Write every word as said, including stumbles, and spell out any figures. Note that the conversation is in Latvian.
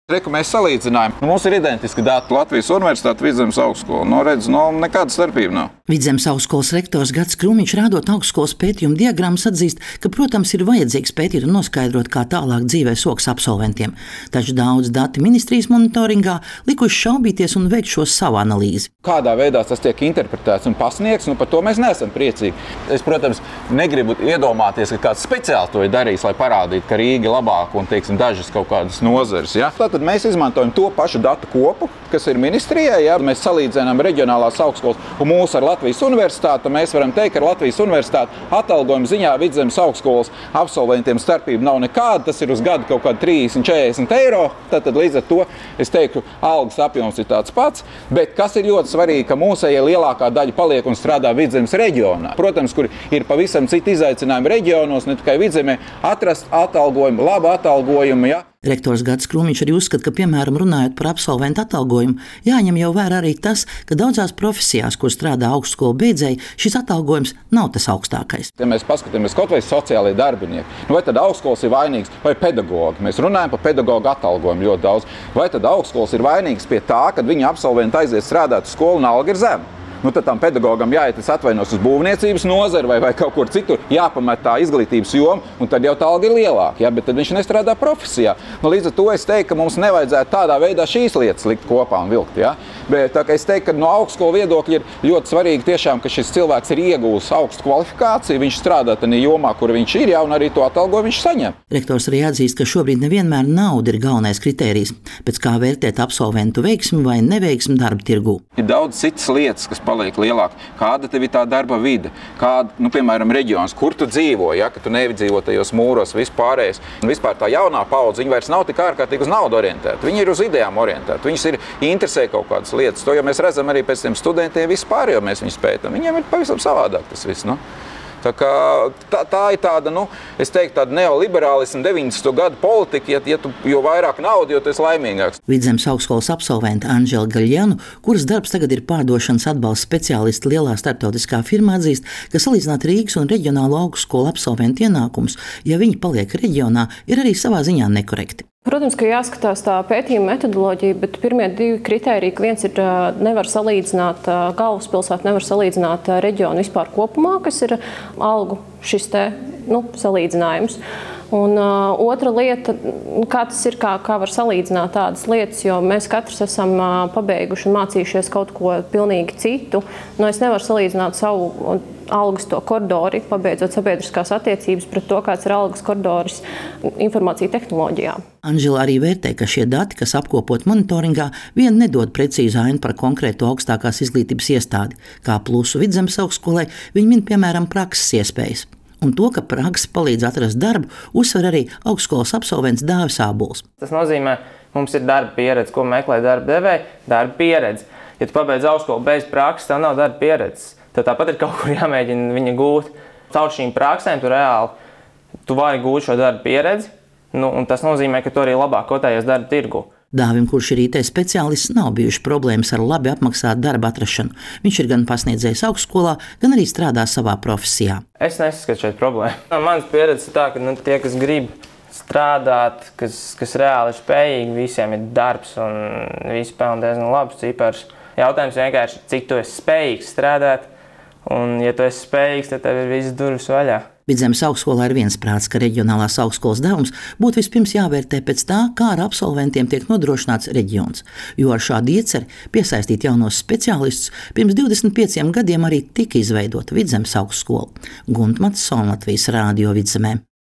Reku mēs salīdzinājām. Nu, mums ir identiski dati Latvijas Universitāte, Vidzemes augstskola. No redz, no nekāda starpība nav. Vidzemes augstskolas rektors Gads Krūmiņš, rādot augstskolas pētījumu diagrammas, atzīst, ka, protams, ir vajadzīgs pētīt un noskaidrot, kā tālāk dzīvē sokas absolventiem. Taču daudz dati ministrijas monitoringā likuši šaubīties un veikt šo savu analīzi. Kādā veidā tas tiek interpretēts un pasniegts, nu par to mēs neesam priecīgi. Es, protams, negribu iedomāties, ka kāds speciāli to ir darījis, lai parādītu, ka Rīga ir labāka un, teiksim, dažas kaut kādas nozares. Ja? Tātad mēs izmantojam to pašu datu kopu, kas ir ministrijai. Ja? Mēs salīdzinām reģionālās augstskolas un mūsu ar Latvijas Universitāti. Mēs varam teikt, ka ar Latvijas Universitāti atalgojuma ziņā Vidzemes augstskolas absolventiem starpība nav nekāda. Tas ir uz gadu kaut kādi trīsdesmit četrdesmit eiro. Tātad līdz ar to es teiktu, algas apjoms ir tāds pats. Bet kas ir ļoti svarīgi, ka mūsējie lielākā daļa paliek un strādā Vidzemes reģionā. Protams, kur ir pavisam citi izaicinājumi reģionos, ne tikai Vidzemē, atrast atalgojumu, labu atalgojumu. Ja? Rektors Gads Krūmiņš arī uzskata, ka, piemēram, runājot par absolventu atalgojumu, jāņem jau vērā arī tas, ka daudzās profesijās, kur strādā augstskolu beidzēji, šis atalgojums nav tas augstākais. Ja mēs paskatāmies kaut vai sociālajie darbinieki, nu vai tad augstskolas ir vainīgs vai pedagogi? Mēs runājam par pedagogu atalgojumu ļoti daudz. Vai tad augstskolas ir vainīgs pie tā, kad viņa absolventi aiziet strādāt uz skolu un alga ir zema? Nu, tad tam pedagogam jāiet, es atvainos uz būvniecības nozari vai, vai kaut kur citur, jāpamet tā izglītības joma, un tad jau tā alga ir lielāka, ja? Bet tad viņš nestrādā profesijā. Nu, līdz ar to es teiktu, ka mums nevajadzētu tādā veidā šīs lietas likt kopā un vilkt. Ja? Bet tā, es teiktu, ka no augstskolu viedokļa ir ļoti svarīgi tiešām, ka šis cilvēks ir iegūs augstu kvalifikāciju, viņš strādā tajā jomā, kur viņš ir, ja, un arī to atalgojumu viņš saņem. Rektors arī atzīst, ka šobrīd nevienmēr nauda ir galvenais kritērijs, pēc kā vērtēt absolventu veiksmi vai neveiksmi darba tirgū. Ir daudz citas lietas, kas paliek lielāk. Kāda tev ir tā darba vide? Kāda, nu, piemēram, reģions, kur tu dzīvo, ja, ka tu nevidzīvo tajos mūros, vispārējais. Un vispār tā jaunā paudze, viņi vairs nav tik ārkārtīgi uz naudu orientēti. Viņi ir uz idejām orientēti. Viņus ir interesē kaut kādas lietas. To jau mēs redzam arī pēc tiem studentiem vispār, jo mēs viņus pētam. Viņiem ir pavisam savādāk tas viss, nu. Tā, kā, tā, tā ir tāda, nu, es teiktu, tāda neoliberālisma deviņdesmito gadu politika, ja, ja tu, jo vairāk naudu, jo tu esi laimīgāks. Vidzemes augstskolas absolvente Anžela Gaļjanu, kuras darbs tagad ir pārdošanas atbalsta speciālisti lielā starptautiskā firmā, atzīst, ka salīdzināt Rīgas un reģionālo augstskolu absolventu ienākumus, ja viņi paliek reģionā, ir arī savā ziņā nekorekti. Protams, ka jāskatās tā pētījuma metodoloģija, bet pirmie divi kritēriji, ka viens ir nevar salīdzināt galvaspilsētu, nevar salīdzināt reģionu vispār kopumā, kas ir algu šis te, nu, salīdzinājums. Un uh, otra lieta, kā tas ir, kā, kā var salīdzināt tādas lietas, jo mēs katrs esam uh, pabeiguši un mācījušies kaut ko pilnīgi citu. Nu, es nevaru salīdzināt savu algas to koridori, pabeidzot sabiedriskās attiecības, pret to, kāds ir algas koridoris informācija tehnoloģijā. Anžela arī vērtē, ka šie dati, kas apkopot monitoringā, vien nedod precīzu ainu par konkrēto augstākās izglītības iestādi. Kā plusu Vidzemes augstskolai, viņi min, piemēram, prakses iespējas. Un to, ka praksa palīdz atrast darbu, uzsver arī augstskolas absolvents Dāvis Ābols. Tas nozīmē, mums ir darba pieredze, ko meklē darba devēji, darba pieredze. Ja tu pabeidz augstskolu bez prakses, tev nav darba pieredzes. Tev tāpat ir kaut kur jāmēģina viņa gūt. Caur šīm praksēm tu reāli tu vari gūt šo darba pieredzi, nu, un tas nozīmē, ka tu arī labāk kotējies darba tirgu. Dāvim, kurš ir I T speciālists, nav bijuši problēmas ar labi apmaksātu darba atrašanu. Viņš ir gan pasniedzējis augstskolā, gan arī strādā savā profesijā. Es nesaskatu šeit problēmu. Mans pieredze ir tā, ka nu, tie, kas grib strādāt, kas, kas reāli ir spējīgi, visiem ir darbs un visi pelna diezgan labus ciparus. Jautājums vienkārši, cik tu esi spējīgs strādāt, un ja tu esi spējīgs, tad tev ir visas durvis vaļā. Vidzemes augstskolā ir viensprāts, ka reģionālās augstskolas devums būtu vispirms jāvērtē pēc tā, kā ar absolventiem tiek nodrošināts reģions, jo ar šādu ieceri piesaistīt jaunos speciālistus pirms divdesmit pieciem gadiem arī tika izveidota Vidzemes augstskola. Gunta Matsone, Latvijas Rādio Vidzemē.